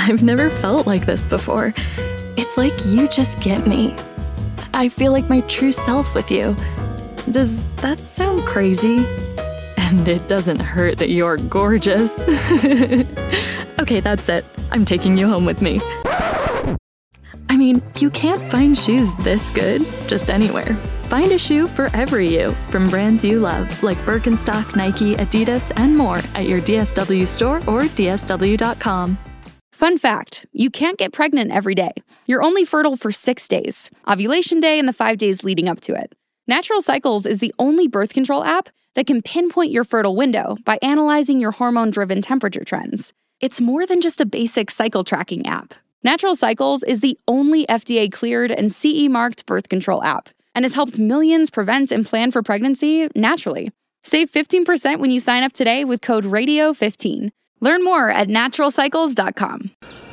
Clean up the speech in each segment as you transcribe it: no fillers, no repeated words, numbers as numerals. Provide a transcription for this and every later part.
I've never felt like this before. It's like you just get me. I feel like my true self with you. Does that sound crazy? And it doesn't hurt that you're gorgeous. Okay, that's it. I'm taking you home with me. I mean, you can't find shoes this good just anywhere. Find a shoe for every you from brands you love, like Birkenstock, Nike, Adidas, and more at your DSW store or dsw.com. Fun fact, you can't get pregnant every day. You're only fertile for 6 days, ovulation day and the 5 days leading up to it. Natural Cycles is the only birth control app that can pinpoint your fertile window by analyzing your hormone-driven temperature trends. It's more than just a basic cycle tracking app. Natural Cycles is the only FDA-cleared and CE-marked birth control app and has helped millions prevent and plan for pregnancy naturally. Save 15% when you sign up today with code RADIO15. Learn more at naturalcycles.com.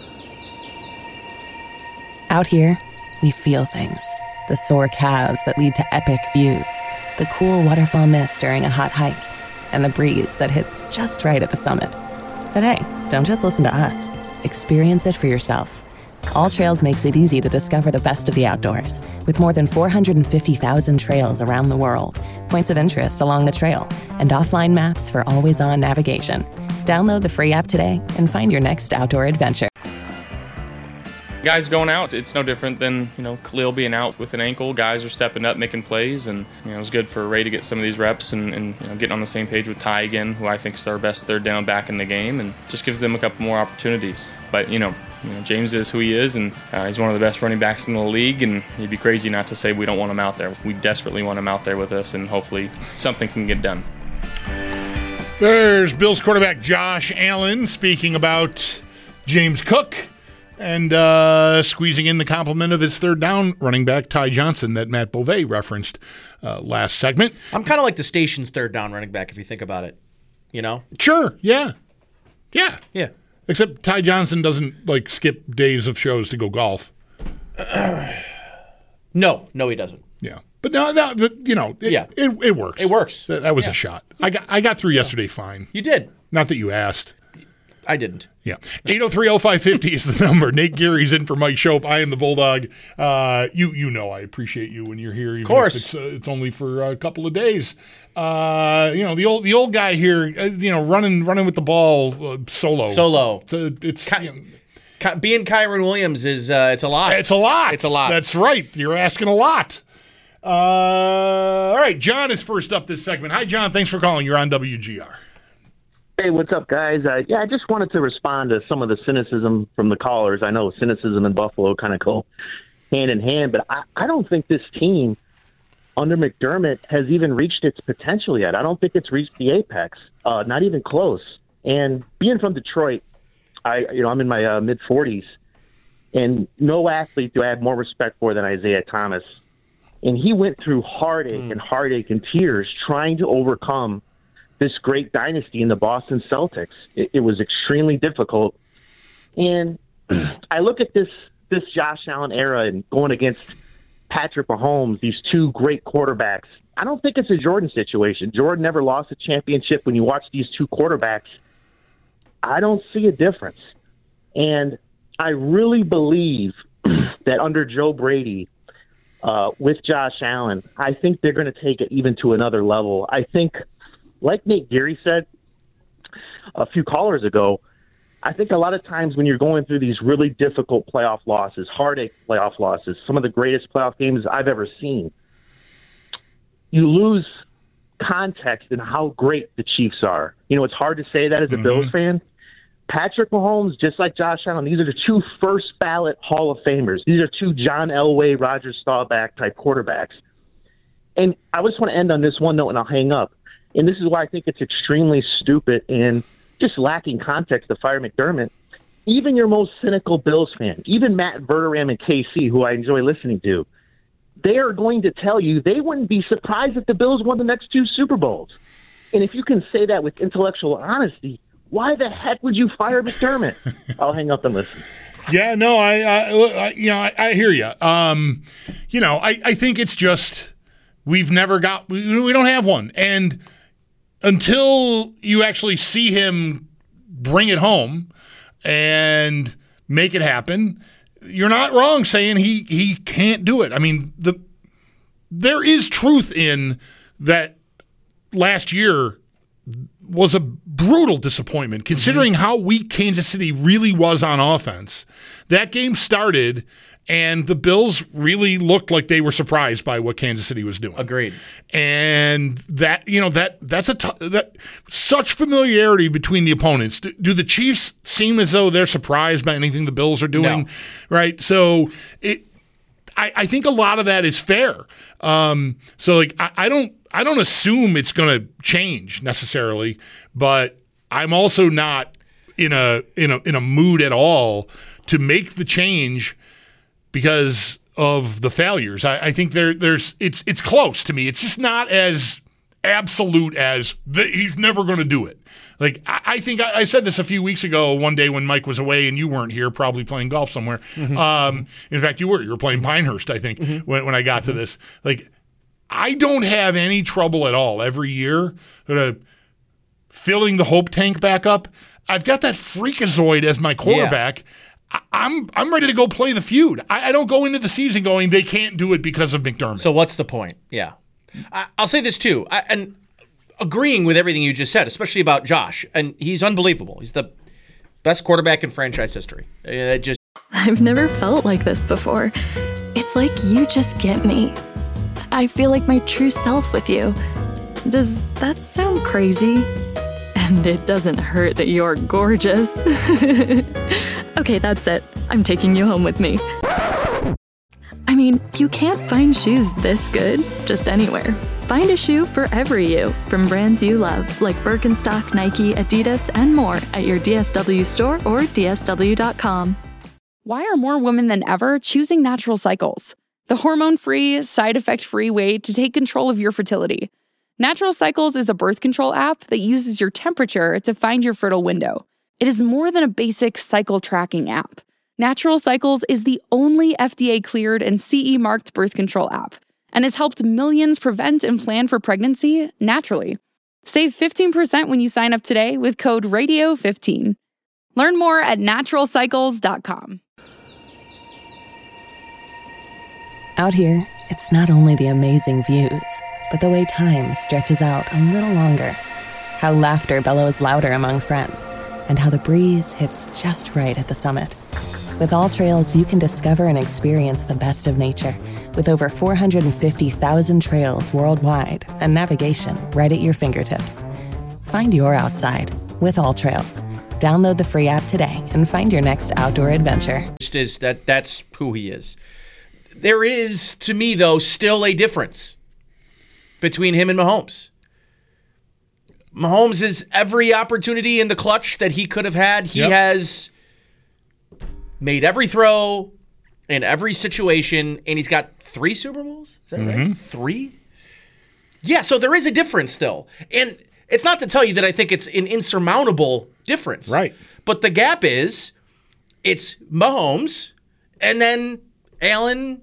Out here, we feel things. The sore calves that lead to epic views, the cool waterfall mist during a hot hike, and the breeze that hits just right at the summit. But hey, don't just listen to us. Experience it for yourself. All Trails makes it easy to discover the best of the outdoors, with more than 450,000 trails around the world, points of interest along the trail, and offline maps for always-on navigation. Download the free app today and find your next outdoor adventure. Guys going out, it's no different than, Khalil being out with an ankle. Guys are stepping up, making plays, and, it was good for Ray to get some of these reps and getting on the same page with Ty again, who I think is our best third down back in the game, and just gives them a couple more opportunities. But, James is who he is, and he's one of the best running backs in the league, and he'd be crazy not to say we don't want him out there. We desperately want him out there with us, and hopefully something can get done. There's Bills quarterback Josh Allen speaking about James Cook and squeezing in the compliment of his third down running back, Ty Johnson, that Matt Beauvais referenced last segment. I'm kind of like the station's third down running back, if you think about it. Sure, yeah. Yeah. Except Ty Johnson doesn't, skip days of shows to go golf. No, he doesn't. Yeah. But it works. It works. That was a shot. I got through yesterday fine. You did. Not that you asked. I didn't. Yeah. 803-0550 is the number. Nate Geary's in for Mike Shope. I am the Bulldog. I appreciate you when you're here. Of course. It's only for a couple of days. The old guy here, running with the ball solo. It's being Kyron Williams is it's a lot. It's a lot. It's a lot. That's right. You're asking a lot. All right. John is first up this segment. Hi, John. Thanks for calling. You're on WGR. Hey, what's up, guys? I just wanted to respond to some of the cynicism from the callers. I know cynicism and Buffalo kind of go hand in hand, but I don't think this team under McDermott has even reached its potential yet. I don't think it's reached the apex, not even close. And being from Detroit, I'm in my mid-40s, and no athlete do I have more respect for than Isaiah Thomas. And he went through heartache and tears trying to overcome this great dynasty in the Boston Celtics. It was extremely difficult. And I look at this Josh Allen era and going against Patrick Mahomes, these two great quarterbacks. I don't think it's a Jordan situation. Jordan never lost a championship. When you watch these two quarterbacks, I don't see a difference. And I really believe that under Joe Brady, with Josh Allen, I think they're going to take it even to another level. I think, like Nate Geary said a few callers ago, I think a lot of times when you're going through these really difficult playoff losses, heartache playoff losses, some of the greatest playoff games I've ever seen, you lose context in how great the Chiefs are. It's hard to say that as a Bills fan. Patrick Mahomes, just like Josh Allen, these are the two first-ballot Hall of Famers. These are two John Elway, Roger Staubach type quarterbacks. And I just want to end on this one note, and I'll hang up. And this is why I think it's extremely stupid and just lacking context to fire McDermott. Even your most cynical Bills fan, even Matt Verderam and KC, who I enjoy listening to, they are going to tell you they wouldn't be surprised if the Bills won the next two Super Bowls. And if you can say that with intellectual honesty, why the heck would you fire McDermott? I'll hang up and listen. Yeah, no, I hear you. I think it's just we don't have one. And until you actually see him bring it home and make it happen. You're not wrong saying he can't do it. I mean, there is truth in that. Last year was a brutal disappointment, considering how weak Kansas City really was on offense. That game started, and the Bills really looked like they were surprised by what Kansas City was doing. Agreed. And that's such familiarity between the opponents. Do the Chiefs seem as though they're surprised by anything the Bills are doing? No. Right. So I think a lot of that is fair. I don't assume it's going to change necessarily, but I'm also not in a mood at all to make the change because of the failures. I think it's close to me. It's just not as absolute as he's never going to do it. Like I think I said this a few weeks ago, one day when Mike was away and you weren't here, probably playing golf somewhere. In fact, you were playing Pinehurst, I think, when I got to this. Like, I don't have any trouble at all every year filling the hope tank back up. I've got that freakazoid as my quarterback. Yeah. I'm ready to go play the feud. I don't go into the season going, they can't do it because of McDermott. So what's the point? Yeah. I'll say this too, and agreeing with everything you just said, especially about Josh, and he's unbelievable. He's the best quarterback in franchise history. I've never felt like this before. It's like you just get me. I feel like my true self with you. Does that sound crazy? And it doesn't hurt that you're gorgeous. Okay, that's it. I'm taking you home with me. I mean, you can't find shoes this good just anywhere. Find a shoe for every you from brands you love, like Birkenstock, Nike, Adidas, and more at your DSW store or DSW.com. Why are more women than ever choosing Natural Cycles? The hormone-free, side-effect-free way to take control of your fertility. Natural Cycles is a birth control app that uses your temperature to find your fertile window. It is more than a basic cycle tracking app. Natural Cycles is the only FDA-cleared and CE-marked birth control app and has helped millions prevent and plan for pregnancy naturally. Save 15% when you sign up today with code RADIO15. Learn more at naturalcycles.com. Out here, it's not only the amazing views, but the way time stretches out a little longer. How laughter bellows louder among friends, and how the breeze hits just right at the summit. With All Trails, you can discover and experience the best of nature, with over 450,000 trails worldwide and navigation right at your fingertips. Find your outside with All Trails. Download the free app today and find your next outdoor adventure. That's who he is. There is, to me, though, still a difference between him and Mahomes. Mahomes is every opportunity in the clutch that he could have had. He has made every throw in every situation, and he's got 3 Super Bowls. Is that right? 3? Yeah, so there is a difference still. And it's not to tell you that I think it's an insurmountable difference. Right. But the gap is, it's Mahomes, and then Allen,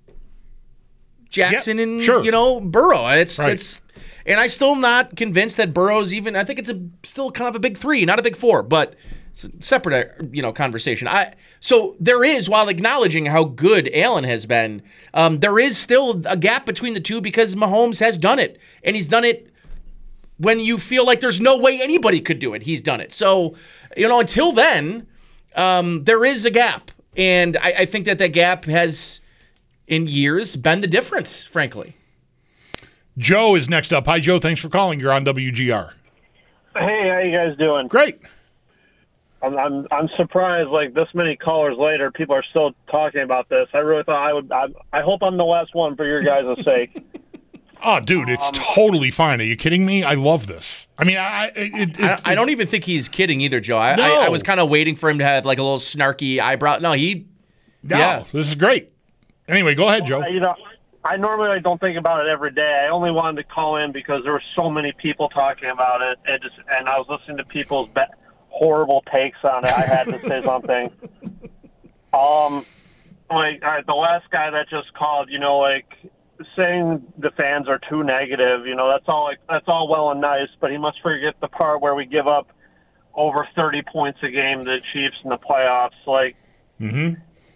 Jackson, and Burrow. It's and I'm still not convinced that Burrow's even. I think it's still kind of a big 3, not a big 4, but it's a separate conversation. So there is, while acknowledging how good Allen has been, there is still a gap between the two because Mahomes has done it, and he's done it when you feel like there's no way anybody could do it. He's done it. So until then, there is a gap. And I think that gap has, in years, been the difference, frankly. Joe is next up. Hi, Joe. Thanks for calling. You're on WGR. Hey, how you guys doing? Great. I'm surprised. Like this many callers later, people are still talking about this. I really thought I hope I'm the last one for your guys' sake. Oh, dude, it's totally fine. Are you kidding me? I love this. I mean, I don't even think he's kidding either, Joe. I was kind of waiting for him to have like a little snarky eyebrow. No, this is great. Anyway, go ahead, Joe. I normally don't think about it every day. I only wanted to call in because there were so many people talking about it, and I was listening to people's horrible takes on it. I had to say something. All right, the last guy that just called, saying the fans are too negative, that's all well and nice, but he must forget the part where we give up over 30 points a game to the Chiefs in the playoffs. Like, Mm-hmm.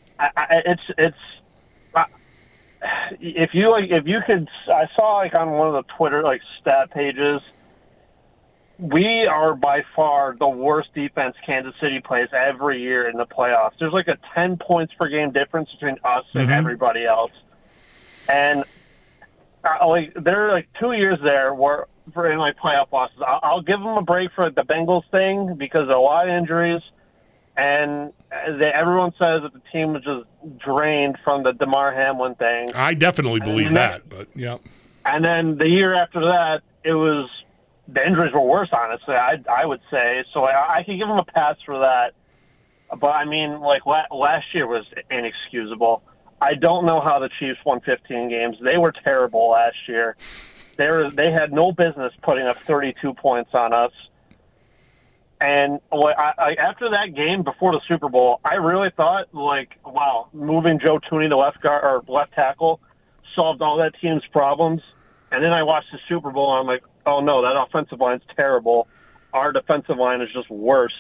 If you could, I saw on one of the Twitter stat pages, we are by far the worst defense Kansas City plays every year in the playoffs. There's a 10 points per game difference between us and everybody else. And there are 2 years there where for in playoff losses. I'll give them a break for the Bengals thing because of a lot of injuries. And everyone says that the team was just drained from the DeMar Hamlin thing. I definitely believe that, but yeah. And then the year after that, the injuries were worse, honestly, I would say. So I can give them a pass for that. But, I mean, last year was inexcusable. I don't know how the Chiefs won 15 games. They were terrible last year. They had no business putting up 32 points on us. And after that game before the Super Bowl, I really thought, wow, moving Joe Thuney to left tackle solved all that team's problems. And then I watched the Super Bowl, and I'm like, oh no, that offensive line's terrible. Our defensive line is just worse.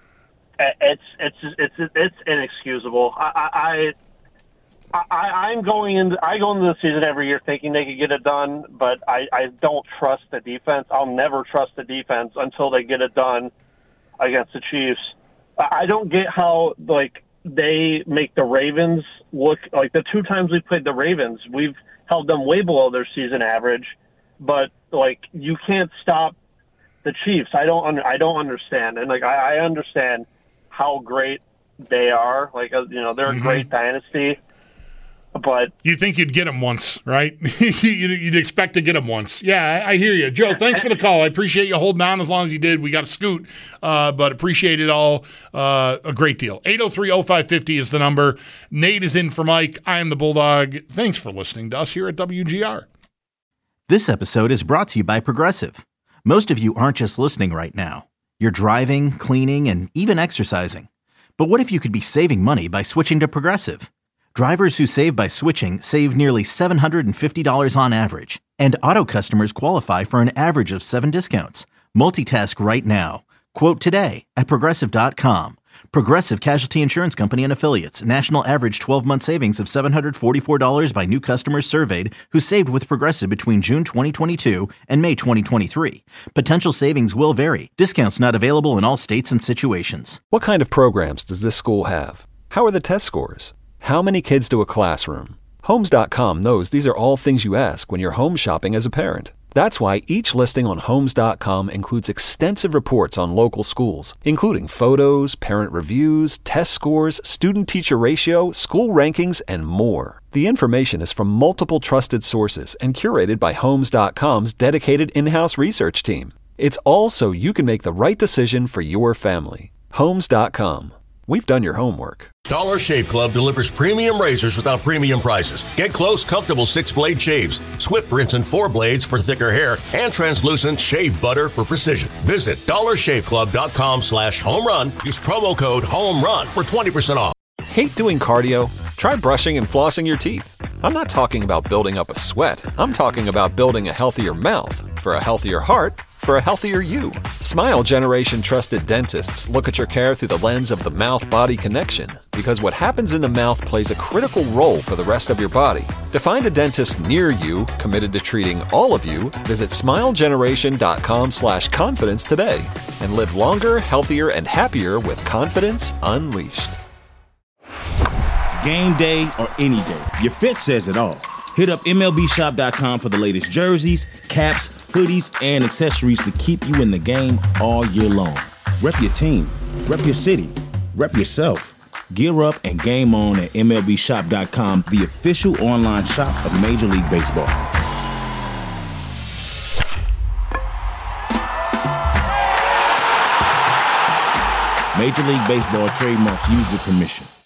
It's inexcusable. I go into the season every year thinking they could get it done, but I don't trust the defense. I'll never trust the defense until they get it done against the Chiefs. I don't get how they make the Ravens look the 2 times we played the Ravens, we've held them way below their season average, but you can't stop the Chiefs. I don't understand, and I understand how great they are. They're a great dynasty. But you'd think you'd get them once, right? You'd expect to get them once. Yeah, I hear you. Joe, thanks for the call. I appreciate you holding on as long as you did. We got to scoot, but appreciate it all a great deal. 803-0550 is the number. Nate is in for Mike. I am the Bulldog. Thanks for listening to us here at WGR. This episode is brought to you by Progressive. Most of you aren't just listening right now. You're driving, cleaning, and even exercising. But what if you could be saving money by switching to Progressive? Drivers who save by switching save nearly $750 on average, and auto customers qualify for an average of 7 discounts. Multitask right now. Quote today at Progressive.com. Progressive Casualty Insurance Company and Affiliates. National average 12-month savings of $744 by new customers surveyed who saved with Progressive between June 2022 and May 2023. Potential savings will vary. Discounts not available in all states and situations. What kind of programs does this school have? How are the test scores? How many kids to a classroom? Homes.com knows these are all things you ask when you're home shopping as a parent. That's why each listing on Homes.com includes extensive reports on local schools, including photos, parent reviews, test scores, student-teacher ratio, school rankings, and more. The information is from multiple trusted sources and curated by Homes.com's dedicated in-house research team. It's all so you can make the right decision for your family. Homes.com. We've done your homework. Dollar Shave Club delivers premium razors without premium prices. Get close, comfortable 6-blade shaves, Swift rinse and 4 blades for thicker hair, and translucent shave butter for precision. Visit dollarshaveclub.com/homerun. Use promo code HOMERUN for 20% off. Hate doing cardio? Try brushing and flossing your teeth. I'm not talking about building up a sweat. I'm talking about building a healthier mouth for a healthier heart for a healthier you. Smile Generation trusted dentists look at your care through the lens of the mouth-body connection, because what happens in the mouth plays a critical role for the rest of your body. To find a dentist near you committed to treating all of you, visit smilegeneration.com/confidence today and live longer, healthier, and happier with confidence unleashed. Game day or any day, your fit says it all. Hit up MLBshop.com for the latest jerseys, caps, hoodies, and accessories to keep you in the game all year long. Rep your team, rep your city, rep yourself. Gear up and game on at MLBshop.com, the official online shop of Major League Baseball. Major League Baseball trademarks used with permission.